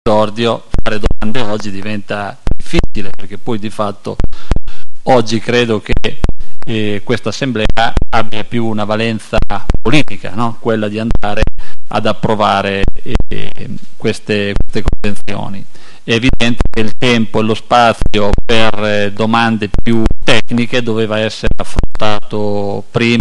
esordio, fare domande oggi diventa difficile, perché poi di fatto oggi credo che questa assemblea abbia più una valenza politica, no? Quella di andare ad approvare queste convenzioni. È evidente che il tempo e lo spazio per domande più tecniche doveva essere affrontato prima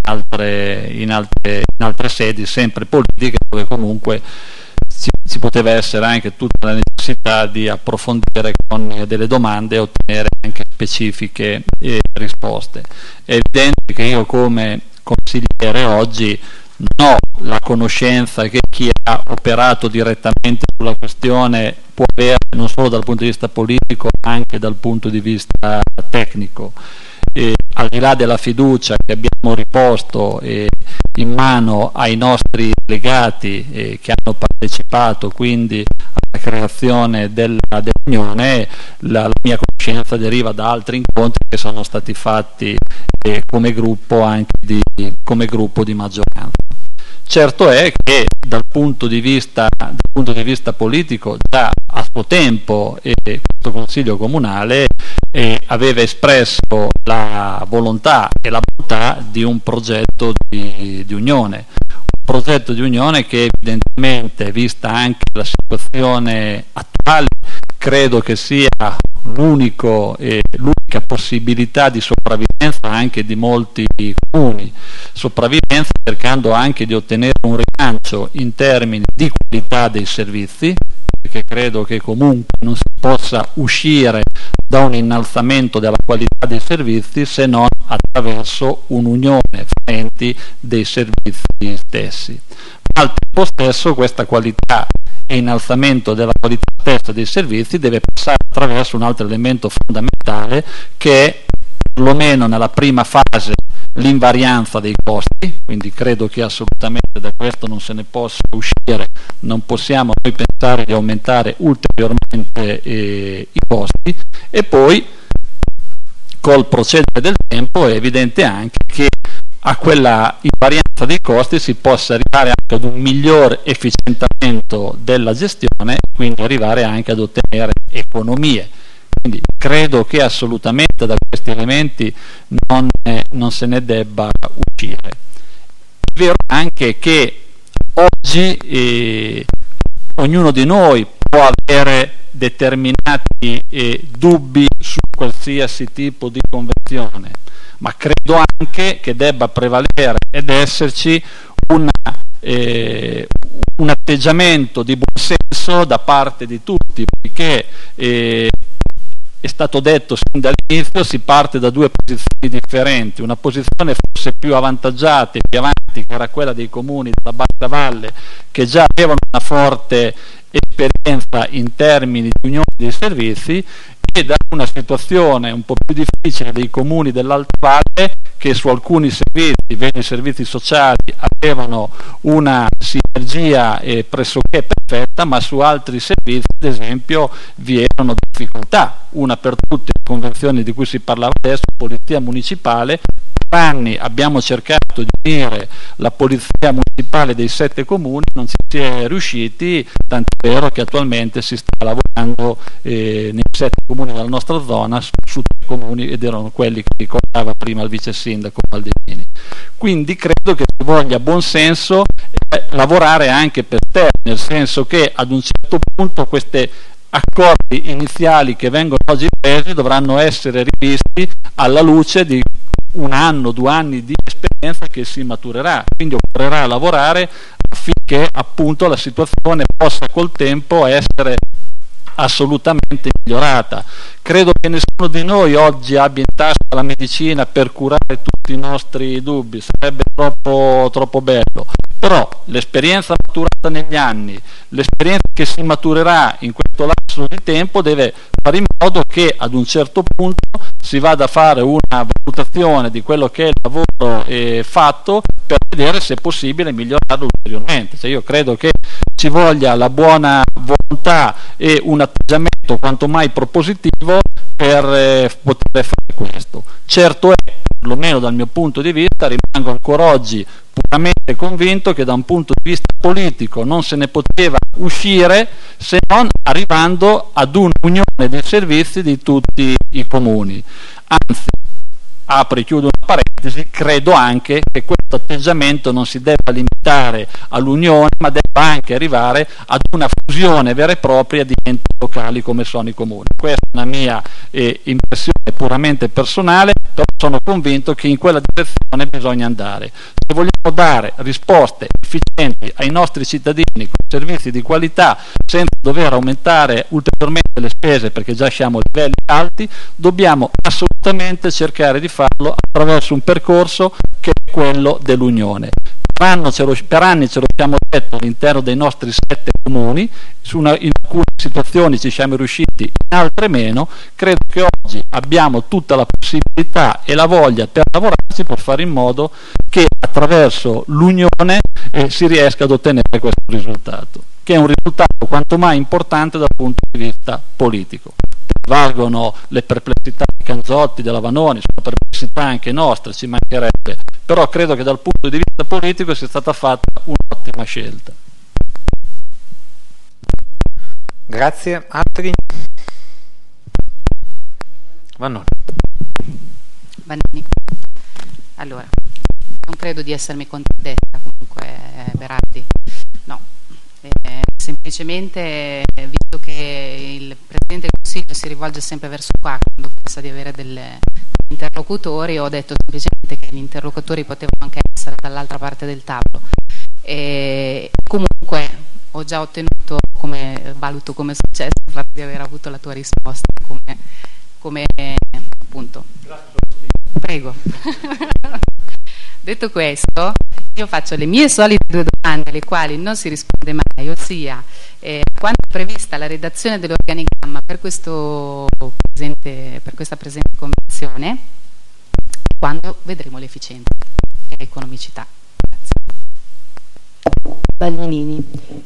in altre sedi, sempre politiche, dove comunque si poteva essere anche tutta la necessità di approfondire con delle domande e ottenere anche specifiche risposte. È evidente che io come consigliere oggi non ho la conoscenza che chi ha operato direttamente sulla questione può avere, non solo dal punto di vista politico ma anche dal punto di vista tecnico. Al di là della fiducia che abbiamo riposto in mano ai nostri delegati che hanno partecipato quindi alla creazione dell'Unione, la mia conoscenza deriva da altri incontri che sono stati fatti come gruppo di maggioranza. Certo è che dal punto di vista politico già a suo tempo questo Consiglio Comunale aveva espresso la volontà e la bontà di un progetto di unione. Un progetto di unione che evidentemente, vista anche la situazione attuale, credo che sia l'unica possibilità di sopravvivenza anche di molti comuni, sopravvivenza cercando anche di ottenere un rilancio in termini di qualità dei servizi, perché credo che comunque non si possa uscire da un innalzamento della qualità dei servizi se non attraverso un'unione fra enti dei servizi stessi. Ma al tempo stesso questa qualità e innalzamento della qualità stessa dei servizi deve passare attraverso un altro elemento fondamentale, che è perlomeno nella prima fase l'invarianza dei costi, quindi credo che assolutamente da questo non se ne possa uscire, non possiamo noi pensare di aumentare ulteriormente i costi, e poi col procedere del tempo è evidente anche che a quella invarianza dei costi si possa arrivare anche ad un miglior efficientamento della gestione, quindi arrivare anche ad ottenere economie. Quindi credo che assolutamente da questi elementi non se ne debba uscire. È vero anche che oggi ognuno di noi può avere determinati dubbi su qualsiasi tipo di convenzione, ma credo anche che debba prevalere ed esserci un atteggiamento di buonsenso da parte di tutti, perché è stato detto sin dall'inizio, si parte da due posizioni differenti, una posizione forse più avvantaggiata e più avanti, che era quella dei comuni della Bassa Valle, che già avevano una forte esperienza in termini di unione dei servizi, e da una situazione un po' più difficile dei comuni dell'Alta Valle, che su alcuni servizi, vedi i servizi sociali, avevano una sinergia pressoché perfetta, ma su altri servizi, ad esempio, vi erano difficoltà. Una per tutte, le convenzioni di cui si parlava adesso, polizia municipale. Per anni abbiamo cercato di unire la polizia municipale dei 7 comuni, non si è riusciti, tant'è vero che attualmente si sta lavorando nei 7 comuni della nostra zona su 3 comuni, ed erano quelli che ricordava prima il vice sindaco Baldini. Quindi credo che ci voglia buon senso lavorare anche per te, nel senso che ad un certo punto questi accordi iniziali che vengono oggi presi dovranno essere rivisti alla luce di 1 anno, 2 anni di esperienza che si maturerà, quindi occorrerà lavorare affinché appunto la situazione possa col tempo essere assolutamente migliorata. Credo che nessuno di noi oggi abbia in tasca la medicina per curare tutti i nostri dubbi, sarebbe troppo bello, però l'esperienza maturata negli anni, l'esperienza che si maturerà in questo lasso di tempo deve fare in modo che ad un certo punto si vada a fare una valutazione di quello che è il lavoro fatto, per vedere se è possibile migliorarlo ulteriormente. Cioè, io credo che ci voglia la buona volontà e un atteggiamento quanto mai propositivo per poter fare questo. Certo è perlomeno dal mio punto di vista, rimango ancora oggi puramente convinto che da un punto di vista politico non se ne poteva uscire se non arrivando ad un'unione dei servizi di tutti i comuni. Anzi, apro e chiudo una parentesi, credo anche che questo atteggiamento non si debba limitare all'unione, ma debba anche arrivare ad una fusione vera e propria di enti locali come sono i comuni. Questa è una mia impressione puramente personale, però sono convinto che in quella direzione bisogna andare. Se vogliamo dare risposte efficienti ai nostri cittadini con servizi di qualità senza dover aumentare ulteriormente le spese perché già siamo a livelli alti, dobbiamo assolutamente cercare di farlo attraverso un percorso che è quello dell'unione. Per anni ce lo siamo detto all'interno dei nostri 7 comuni, in alcune situazioni ci siamo riusciti, in altre meno. Credo che oggi abbiamo tutta la possibilità e la voglia per lavorarci per fare in modo che attraverso l'unione si riesca ad ottenere questo risultato, che è un risultato quanto mai importante dal punto di vista politico. Valgono le perplessità di Canzotti, della Vanoni, sono perplessità anche nostre, ci mancherebbe, però credo che dal punto di vista politico sia stata fatta un'ottima scelta. Grazie. Altri? Vanoni. Allora, non credo di essermi contraddetta comunque, Berardi, no. Semplicemente, visto che il Presidente del Consiglio si rivolge sempre verso qua quando pensa di avere degli interlocutori, ho detto semplicemente che gli interlocutori potevano anche essere dall'altra parte del tavolo. Comunque ho già ottenuto, come valuto come successo, il fatto di aver avuto la tua risposta come appunto. Prego. Detto questo, io faccio le mie solite 2 domande alle quali non si risponde mai, ossia quando è prevista la redazione dell'organigramma per questa presente convenzione, quando vedremo l'efficienza e l'economicità. Grazie. Ballinini.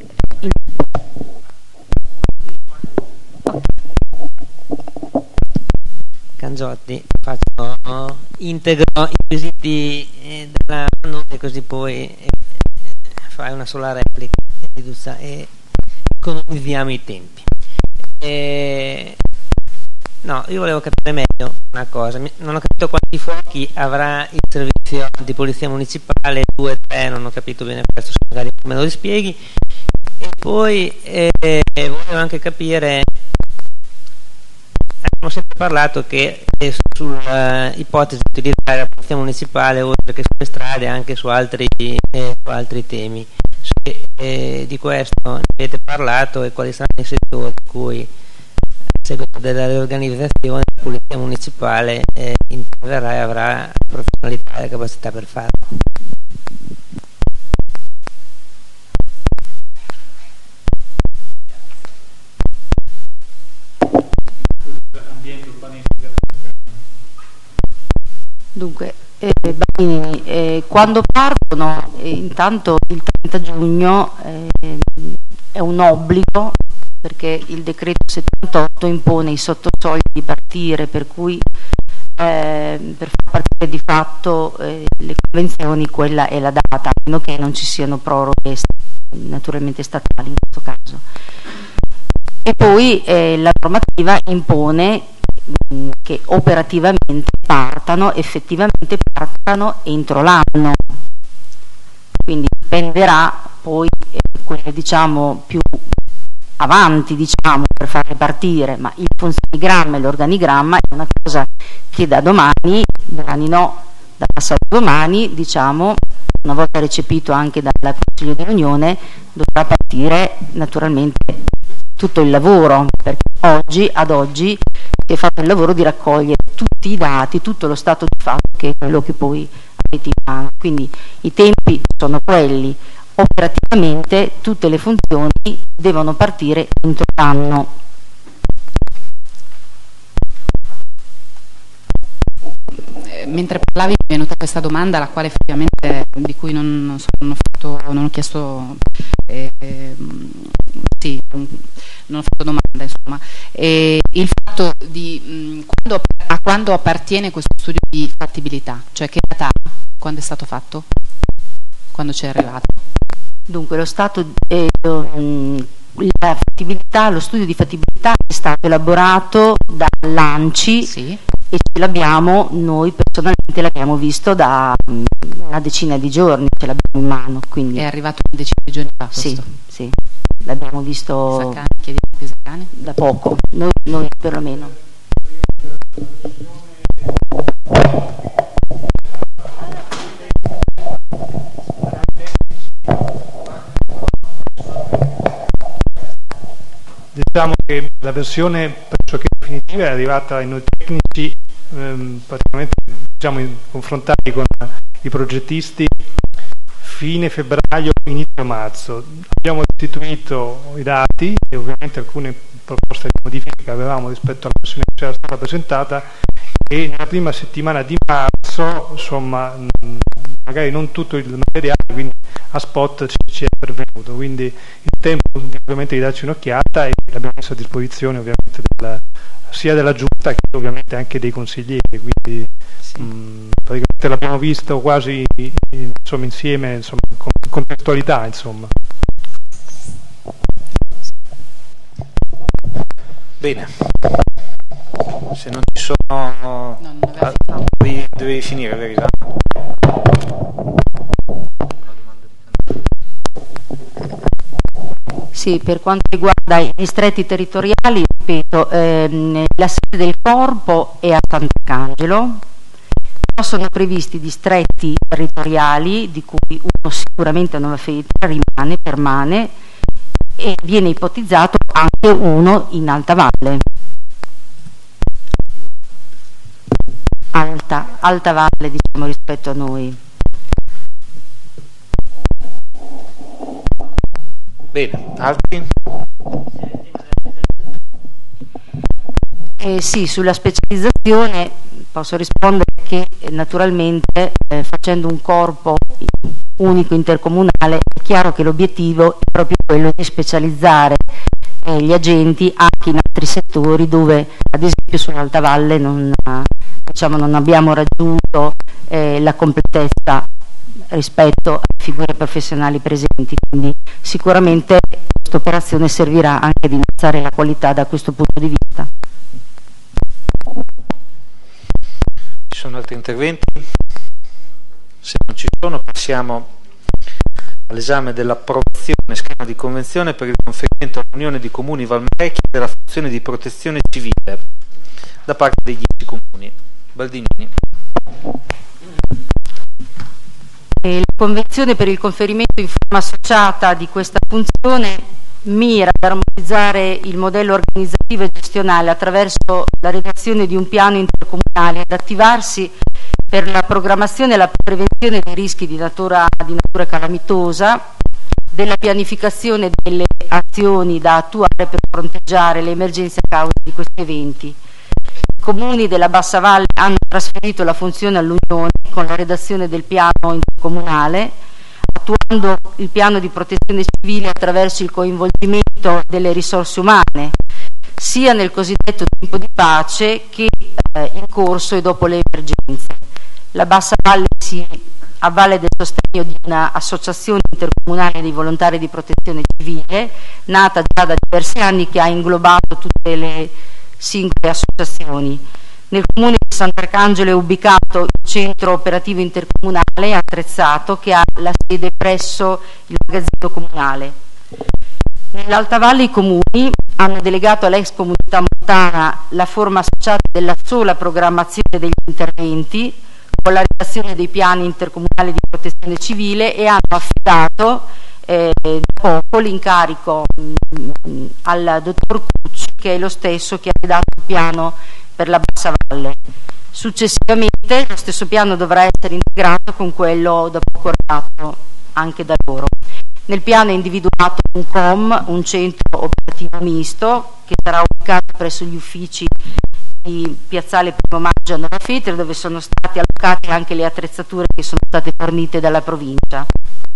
Canzotti, integro i quesiti della notte, così poi fai una sola replica e economizziamo i tempi. No, io volevo capire meglio una cosa, non ho capito quanti fuochi avrà il servizio di polizia municipale, 2, 3, non ho capito bene questo, se magari me lo rispieghi. E poi volevo anche capire, abbiamo sempre parlato che sull'ipotesi di utilizzare la polizia municipale oltre che sulle strade anche su altri temi. Se di questo ne avete parlato e quali saranno i settori in cui a seguito della riorganizzazione la polizia municipale interverrà e avrà professionalità e capacità per farlo. Dunque, quando partono, intanto il 30 giugno è un obbligo, perché il decreto 78 impone i sottosogli di partire, per cui per far partire di fatto le convenzioni quella è la data, a meno che non ci siano proroghe naturalmente statali in questo caso. E poi la normativa impone che operativamente effettivamente partano entro l'anno, quindi dipenderà poi quelle diciamo più avanti per farle partire, ma il funzionigramma e l'organigramma è una cosa che da domani no, da passato domani, una volta recepito anche dal Consiglio dell'Unione, dovrà partire naturalmente tutto il lavoro, perché ad oggi si è fatto il lavoro di raccogliere tutti i dati, tutto lo stato di fatto, che è quello che poi avete in mano. Quindi i tempi sono quelli, operativamente tutte le funzioni devono partire entro l'anno. Mentre parlavi mi è venuta questa domanda, la quale effettivamente di cui non ho chiesto sì, non ho fatto domanda, insomma. Il fatto di quando appartiene questo studio di fattibilità, cioè che data, quando è stato fatto? Quando ci è arrivato? Dunque, lo studio di fattibilità è stato elaborato dall'ANCI, Sì. e ce l'abbiamo, noi personalmente l'abbiamo visto da una decina di giorni, ce l'abbiamo in mano. Quindi È arrivato una decina di giorni fa questo? Sì, l'abbiamo visto Pisacane, chiediamo a Pisacane. da poco, noi perlomeno. Diciamo che la versione pressoché definitiva è arrivata ai noi tecnici praticamente, diciamo, confrontati con i progettisti fine febbraio, inizio marzo. Abbiamo restituito i dati e ovviamente alcune proposte di modifica avevamo rispetto alla versione che era stata presentata, e nella prima settimana di marzo, insomma, magari non tutto il materiale, quindi a spot ci è pervenuto, quindi il tempo ovviamente di darci un'occhiata, e l'abbiamo messo a disposizione ovviamente sia della giunta che ovviamente anche dei consiglieri, quindi praticamente l'abbiamo visto quasi, insomma, insieme, insomma, con contestualità, insomma. Bene, se non ci sono... Non aveva devi finire, Verisa. Sì, per quanto riguarda i distretti territoriali, ripeto, la sede del corpo è a Sant'Arcangelo, però sono previsti distretti territoriali, di cui uno sicuramente a Nova Fetra permane, e viene ipotizzato anche uno in Alta Valle. Alta Valle, diciamo, rispetto a noi. Bene, altri? Sì, sulla specializzazione posso rispondere che naturalmente facendo un corpo unico intercomunale è chiaro che l'obiettivo è proprio quello di specializzare gli agenti anche in altri settori dove, ad esempio, sull'Alta Valle non abbiamo raggiunto la completezza rispetto alle figure professionali presenti, quindi sicuramente questa operazione servirà anche ad innalzare la qualità da questo punto di vista. Ci sono altri interventi? Se non ci sono, passiamo all'esame dell'approvazione schema di convenzione per il conferimento all'Unione di Comuni Valmarecchia della funzione di protezione civile da parte dei 10 comuni. Baldinini. La convenzione per il conferimento in forma associata di questa funzione mira ad armonizzare il modello organizzativo e gestionale attraverso la redazione di un piano intercomunale, ad attivarsi per la programmazione e la prevenzione dei rischi di natura calamitosa, della pianificazione delle azioni da attuare per fronteggiare le emergenze a causa di questi eventi. I comuni della Bassa Valle hanno trasferito la funzione all'Unione con la redazione del piano intercomunale, attuando il piano di protezione civile attraverso il coinvolgimento delle risorse umane, sia nel cosiddetto tempo di pace che in corso e dopo le emergenze. La Bassa Valle si avvale del sostegno di un'associazione intercomunale dei volontari di protezione civile, nata già da diversi anni, che ha inglobato tutte le singole associazioni. Nel comune di Sant'Arcangelo è ubicato il centro operativo intercomunale attrezzato che ha la sede presso il magazzino comunale. Nell'Alta Valle i comuni hanno delegato all'ex comunità montana la forma associata della sola programmazione degli interventi con la redazione dei piani intercomunali di protezione civile e hanno affidato da poco l'incarico al dottor Cucci, che è lo stesso che ha redatto il piano per la Bassa Valle. Successivamente lo stesso piano dovrà essere integrato con quello da poco redatto anche da loro. Nel piano è individuato un COM, un centro operativo misto, che sarà ubicato presso gli uffici di Piazzale Primo Maggio a Nova Fetra, dove sono state allocate anche le attrezzature che sono state fornite dalla provincia.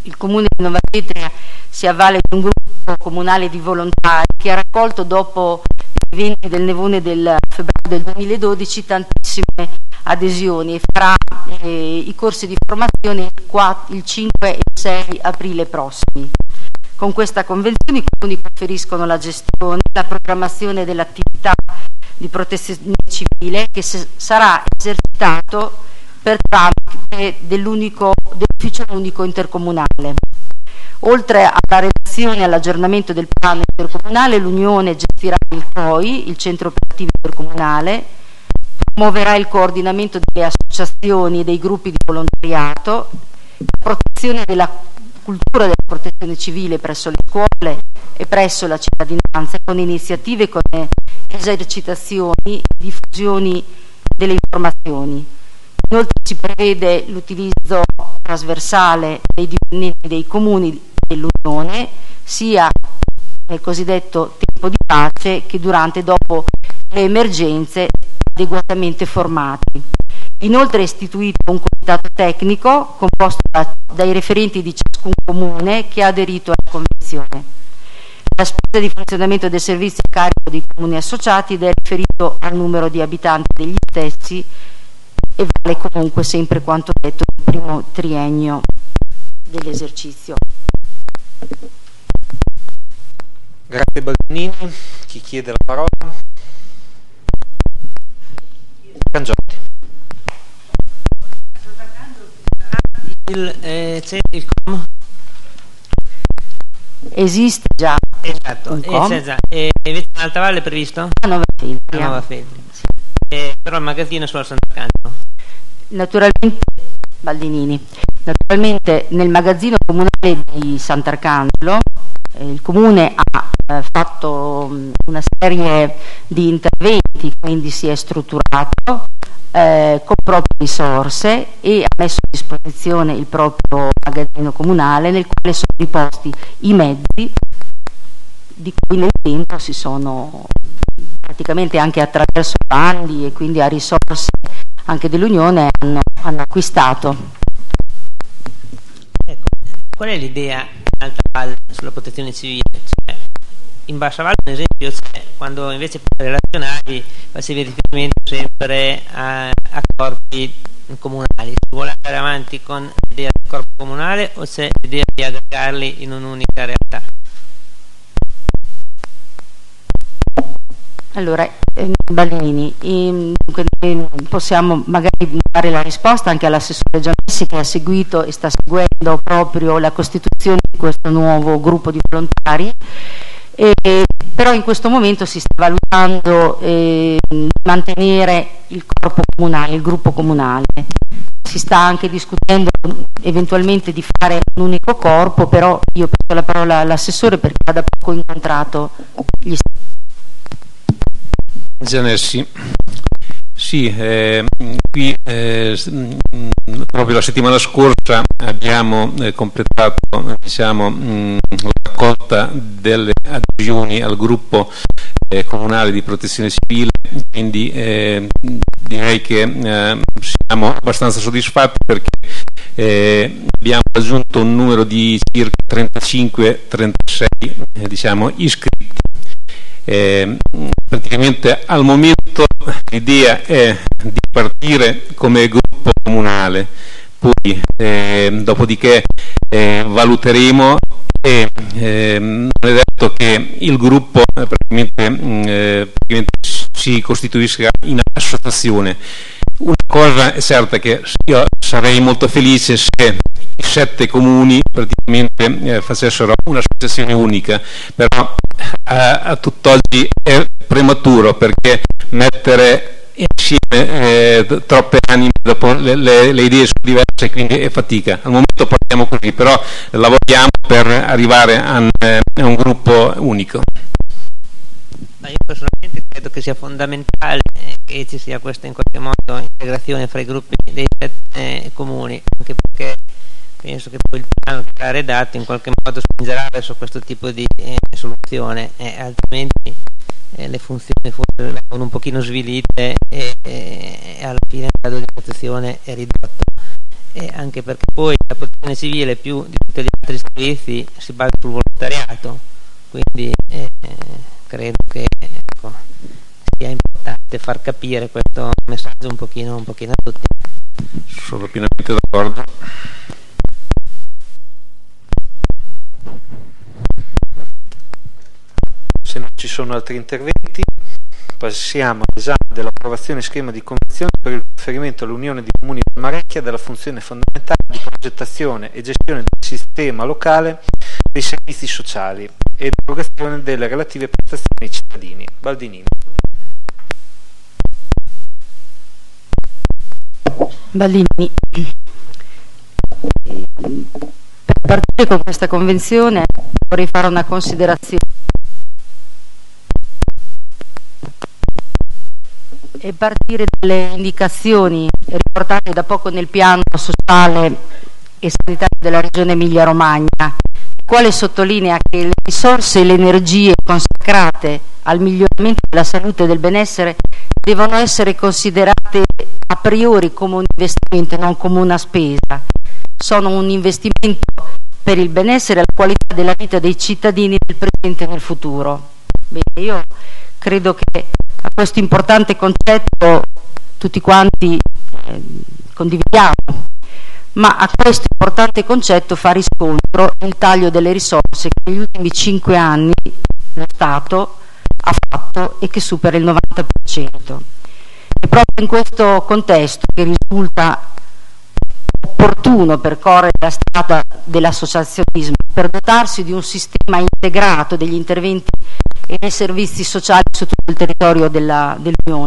il Comune di Nova Vetria si avvale di un gruppo comunale di volontari che ha raccolto, dopo gli eventi del nevone del febbraio del 2012, tantissime adesioni, e farà i corsi di formazione il 5 e il 6 aprile prossimi. Con questa convenzione i comuni conferiscono la gestione, la programmazione dell'attività di protezione civile, che sarà esercitato per tramite dell'ufficio unico intercomunale. Oltre alla redazione e all'aggiornamento del piano intercomunale, l'Unione gestirà il COI, il Centro Operativo Intercomunale, promuoverà il coordinamento delle associazioni e dei gruppi di volontariato, la protezione della cultura della protezione civile presso le scuole e presso la cittadinanza, con iniziative come esercitazioni e diffusioni delle informazioni. Inoltre si prevede l'utilizzo trasversale dei dipendenti dei comuni dell'Unione, sia nel cosiddetto tempo di pace che durante e dopo le emergenze, adeguatamente formati. Inoltre è istituito un comitato tecnico composto dai referenti di ciascun comune che ha aderito alla convenzione. La spesa di funzionamento del servizio a carico dei comuni associati ed è riferito al numero di abitanti degli stessi e vale comunque sempre quanto detto nel primo triennio dell'esercizio. Grazie Baldinini. Chi chiede la parola? Cangiotti. Il COM esiste già, esatto, un COM. E invece in Alta Valle è previsto? A Nova Feltria. A Nova Feltria. Sì. Però il magazzino è solo a Sant'Arcangelo. Naturalmente, Baldinini, naturalmente nel magazzino comunale di Sant'Arcangelo il Comune ha fatto una serie di interventi, quindi si è strutturato con proprie risorse e ha messo a disposizione il proprio magazzino comunale, nel quale sono riposti i mezzi di cui nel tempo si sono praticamente, anche attraverso bandi e quindi a risorse anche dell'Unione, hanno acquistato. Ecco, qual è l'idea in Alta Valle sulla protezione civile? Cioè, in Bassa Valle, ad esempio, quando invece per relazionali facevi riferimento sempre a corpi comunali. Si vuole andare avanti con l'idea del corpo comunale o c'è l'idea di aggregarli in un'unica realtà? Allora, Baldinini, possiamo magari dare la risposta anche all'assessore Gianessi, che ha seguito e sta seguendo proprio la costituzione di questo nuovo gruppo di volontari, però in questo momento si sta valutando di mantenere il corpo comunale, il gruppo comunale. Si sta anche discutendo eventualmente di fare un unico corpo, però io passo la parola all'assessore perché ha da poco incontrato gli Gianessi. Sì, qui proprio la settimana scorsa abbiamo completato la raccolta delle adesioni al gruppo comunale di protezione civile, quindi direi che siamo abbastanza soddisfatti perché abbiamo raggiunto un numero di circa 35-36 iscritti. Praticamente al momento l'idea è di partire come gruppo comunale, poi dopodiché valuteremo e non è detto che il gruppo praticamente si costituisca in associazione. Una cosa è certa, che io sarei molto felice se i 7 comuni praticamente facessero un'associazione unica, però a tutt'oggi è prematuro, perché mettere insieme troppe anime, dopo le idee sono diverse, quindi è fatica. Al momento partiamo così, però lavoriamo per arrivare a un gruppo unico. Io personalmente credo che sia fondamentale che ci sia questa in qualche modo integrazione fra i gruppi dei 7 comuni, anche perché penso che poi il piano che ha redatto in qualche modo spingerà verso questo tipo di soluzione, altrimenti le funzioni forse vengono un pochino svilite e alla fine il grado di protezione è ridotto. anche perché poi la protezione civile più di tutti gli altri servizi si basa sul volontariato, quindi credo che sia importante far capire questo messaggio un pochino a tutti. Sono pienamente d'accordo. Se non ci sono altri interventi, passiamo all'esame dell'approvazione schema di convenzione per il conferimento all'Unione di Comuni del Marecchia della funzione fondamentale di progettazione e gestione del sistema locale dei servizi sociali e l'erogazione delle relative prestazioni ai cittadini. Baldinini. Baldini. Per partire con questa convenzione vorrei fare una considerazione e partire dalle indicazioni riportate da poco nel piano sociale e sanitario della Regione Emilia-Romagna, il quale sottolinea che le risorse e le energie consacrate al miglioramento della salute e del benessere devono essere considerate a priori come un investimento, non come una spesa. Sono un investimento per il benessere e la qualità della vita dei cittadini nel presente e nel futuro. Bene, io credo che a questo importante concetto tutti quanti condividiamo, ma a questo importante concetto fa riscontro il taglio delle risorse che negli ultimi 5 anni lo Stato ha fatto e che supera il 90%. È proprio in questo contesto che risulta opportuno percorrere la strada dell'associazionismo per dotarsi di un sistema integrato degli interventi e dei servizi sociali su tutto il territorio dell'Unione.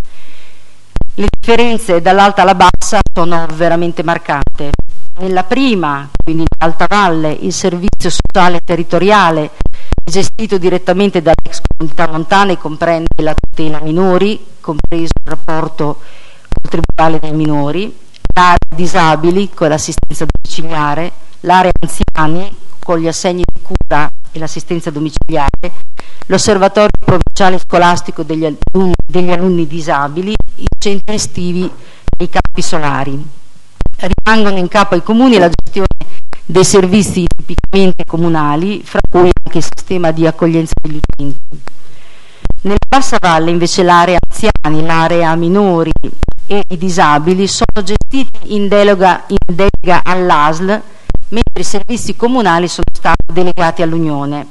Le differenze dall'alta alla bassa sono veramente marcate. Nella prima, quindi in Alta Valle, il servizio sociale territoriale è gestito direttamente dall'ex comunità montana e comprende la tutela minori, compreso il rapporto col Tribunale dei minori, l'area disabili con l'assistenza domiciliare, l'area anziani con gli assegni di cura e l'assistenza domiciliare, l'osservatorio provinciale scolastico degli alunni disabili, i centri estivi e i campi solari. Rimangono in capo ai comuni la gestione dei servizi tipicamente comunali, fra cui anche il sistema di accoglienza degli utenti. Nella Bassa Valle invece l'area anziani, l'area minori e i disabili sono gestiti in delega all'ASL, mentre i servizi comunali sono stati delegati all'Unione.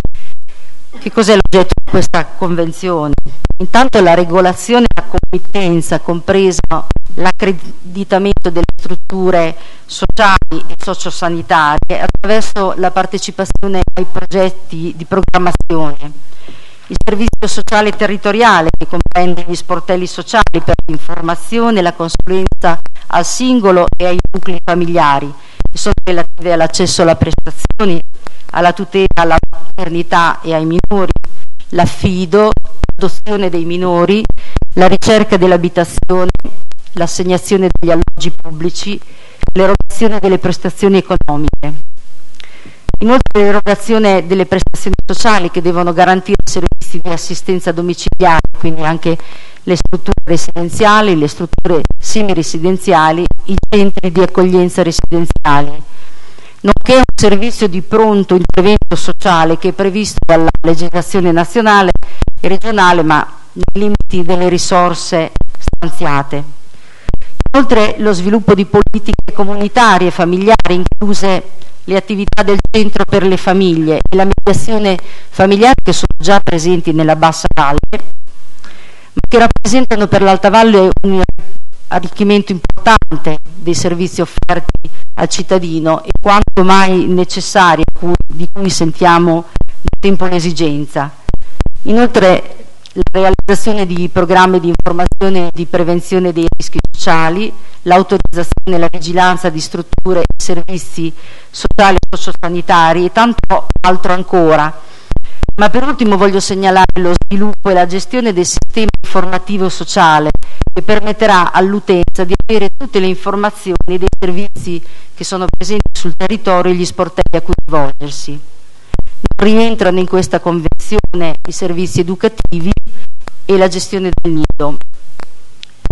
Che cos'è l'oggetto di questa convenzione? Intanto la regolazione e la committenza, compreso l'accreditamento delle strutture sociali e sociosanitarie attraverso la partecipazione ai progetti di programmazione. Il servizio sociale territoriale, che comprende gli sportelli sociali per l'informazione e la consulenza al singolo e ai nuclei familiari, che sono relative all'accesso alle prestazioni, alla tutela alla maternità e ai minori, l'affido, l'adozione dei minori, la ricerca dell'abitazione, l'assegnazione degli alloggi pubblici, l'erogazione delle prestazioni economiche. Inoltre l'erogazione delle prestazioni sociali che devono garantire servizi di assistenza domiciliare, quindi anche le strutture residenziali, le strutture semiresidenziali, i centri di accoglienza residenziali, nonché un servizio di pronto intervento sociale che è previsto dalla legislazione nazionale e regionale, ma nei limiti delle risorse stanziate. Inoltre lo sviluppo di politiche comunitarie e familiari, incluse le attività del centro per le famiglie e la mediazione familiare, che sono già presenti nella Bassa Valle, ma che rappresentano per l'Alta Valle un arricchimento importante dei servizi offerti al cittadino e quanto mai necessari, di cui sentiamo da tempo l'esigenza. Inoltre la realizzazione di programmi di informazione e di prevenzione dei rischi sociali, l'autorizzazione e la vigilanza di strutture e servizi sociali e sociosanitari e tanto altro ancora. Ma per ultimo voglio segnalare lo sviluppo e la gestione del sistema informativo sociale, che permetterà all'utenza di avere tutte le informazioni dei servizi che sono presenti sul territorio e gli sportelli a cui rivolgersi. Non rientrano in questa convenzione i servizi educativi e la gestione del nido. Per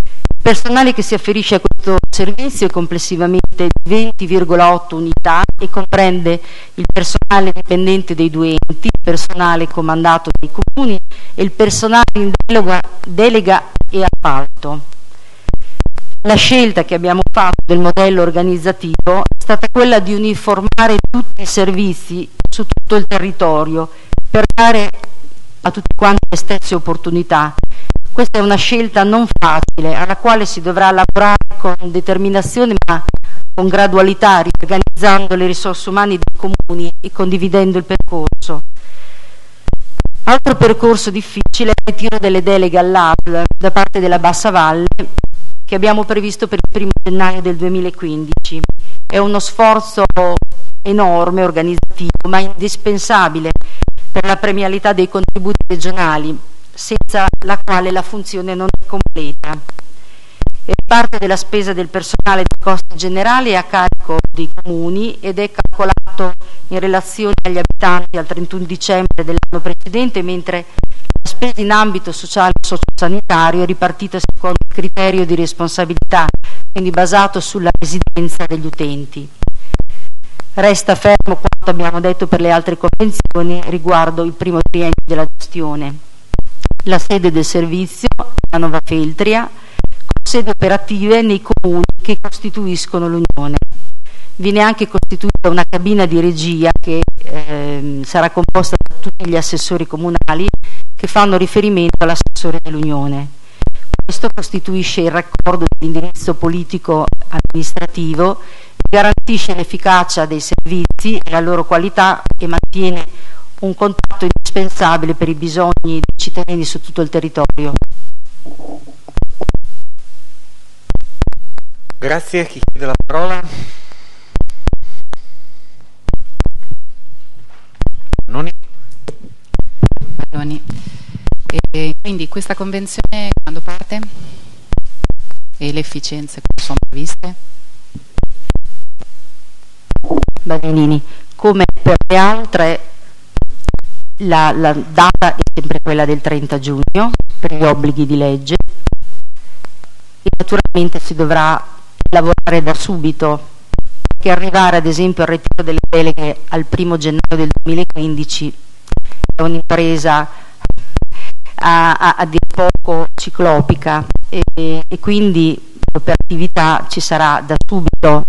personale che si afferisce a questo servizio è complessivamente di 20,8 unità e comprende il personale dipendente dei due enti, il personale comandato dai comuni e il personale in delega e appalto. La scelta che abbiamo fatto del modello organizzativo è stata quella di uniformare tutti i servizi su tutto il territorio per dare a tutti quanti le stesse opportunità. Questa è una scelta non facile, alla quale si dovrà lavorare con determinazione ma con gradualità, riorganizzando le risorse umane dei comuni e condividendo il percorso. Altro percorso difficile è il ritiro delle deleghe all'ASL da parte della Bassa Valle, che abbiamo previsto per il 1° gennaio del 2015. È uno sforzo enorme, organizzativo, ma indispensabile per la premialità dei contributi regionali, senza la quale la funzione non è completa. E parte della spesa del personale dei costi generali è a carico dei comuni ed è calcolato in relazione agli abitanti al 31 dicembre dell'anno precedente, mentre la spesa in ambito sociale e sociosanitario è ripartita secondo il criterio di responsabilità, quindi basato sulla residenza degli utenti. Resta fermo quanto abbiamo detto per le altre convenzioni riguardo il primo triennio della gestione. La sede del servizio è a Nova Feltria, con sedi operative nei comuni che costituiscono l'Unione. Viene anche costituita una cabina di regia che sarà composta da tutti gli assessori comunali che fanno riferimento all'assessore dell'Unione. Questo costituisce il raccordo dell'indirizzo politico amministrativo, garantisce l'efficacia dei servizi e la loro qualità e mantiene un contatto indispensabile per i bisogni dei cittadini su tutto il territorio. Grazie. Chi chiede la parola? Noni. E quindi questa convenzione quando parte? E le efficienze come sono previste? Bagnini, come per le altre la data è sempre quella del 30 giugno per gli obblighi di legge e naturalmente si dovrà lavorare da subito, perché arrivare ad esempio al ritiro delle deleghe al 1° gennaio del 2015 è un'impresa a dir poco ciclopica e quindi l'operatività ci sarà da subito.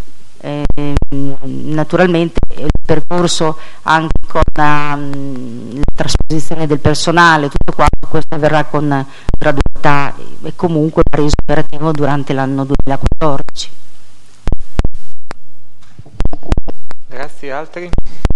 Naturalmente il percorso anche con la trasposizione del personale, tutto questo avverrà con gradualità e comunque reso operativo durante l'anno 2014. Grazie. Altri?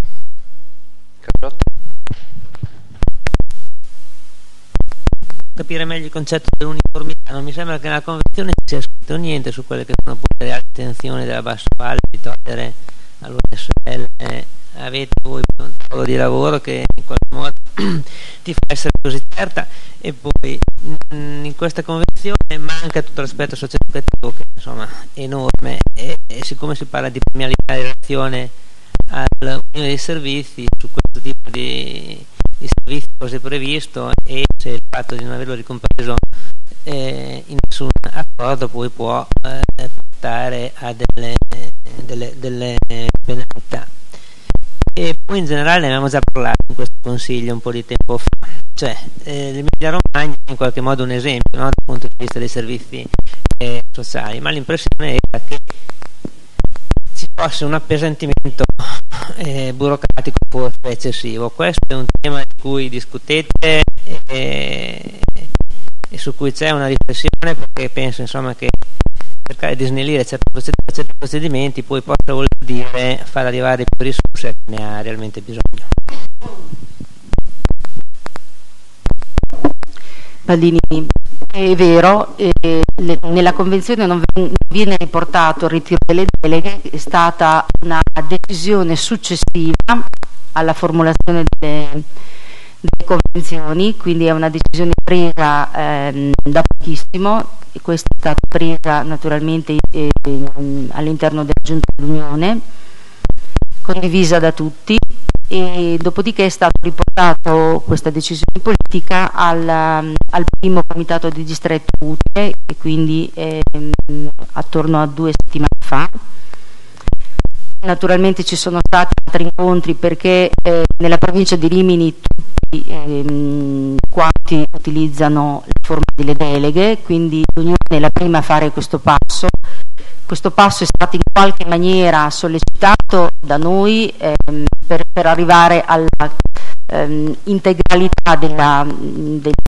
Capire meglio il concetto dell'uniformità. Non mi sembra che nella convenzione ci sia scritto niente su quelle che sono pure le altre intenzioni della Bassa Valle di togliere all'USL. Avete voi un tavolo di lavoro che in qualche modo ti fa essere così certa, e poi in questa convenzione manca tutto l'aspetto socio-educativo che insomma è enorme e siccome si parla di premialità in relazione all'unione dei servizi, su questo tipo di servizio così previsto, e se il fatto di non averlo ricompreso in nessun accordo poi può portare a delle penalità. E poi in generale ne abbiamo già parlato in questo consiglio un po' di tempo fa, cioè l'Emilia Romagna è in qualche modo un esempio, no, dal punto di vista dei servizi sociali, ma l'impressione era che ci fosse un appesantimento burocratico forse eccessivo. Questo è un tema di cui discutete e su cui c'è una riflessione, perché penso insomma che cercare di snellire certi procedimenti poi possa voler dire far arrivare più risorse a chi ne ha realmente bisogno. Baldini, è vero, nella convenzione non viene riportato il ritiro delle deleghe, è stata una decisione successiva alla formulazione delle convenzioni, quindi è una decisione presa da pochissimo, e questa è stata presa naturalmente all'interno della Giunta dell'Unione, condivisa da tutti, e dopodiché è stato riportato questa decisione politica al primo comitato di distretto utile, e quindi attorno a 2 settimane fa. Naturalmente ci sono stati altri incontri, perché nella provincia di Rimini tutti quanti utilizzano la forma delle deleghe, quindi l'Unione è la prima a fare questo passo. Questo passo è stato in qualche maniera sollecitato da noi per arrivare alla integralità degli